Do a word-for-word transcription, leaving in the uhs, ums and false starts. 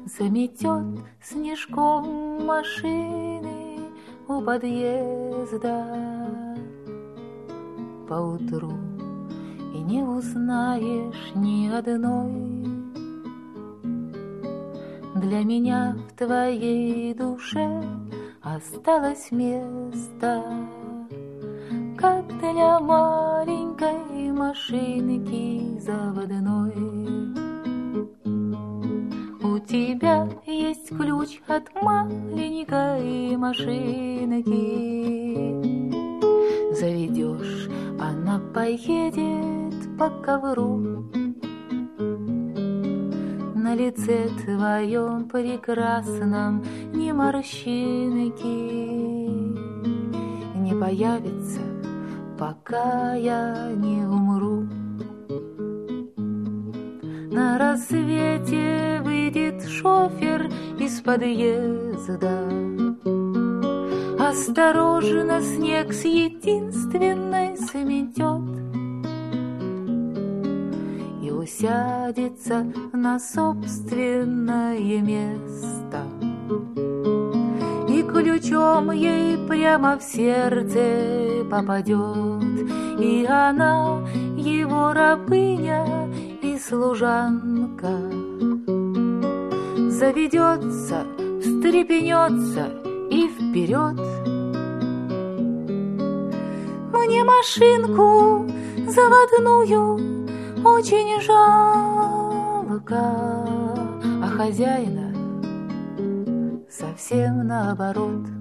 заметет снежком машины у подъезда поутру, и не узнаешь ни одной. Для меня в твоей душе осталось место, как для маленькой машинки заводной. У тебя есть ключ от маленькой машинки. Заведешь, она поедет по ковру. На лице твоем прекрасном ни морщинки не появится, пока я не умру. На рассвете выйдет шофер из подъезда. Осторожно снег с единственной сметет и усядется на собственное место. И ключом ей прямо в сердце попадет, и она его рабыня и служанка. Заведется, встрепенется и вперед. Мне машинку заводную очень жалко, а хозяина совсем наоборот.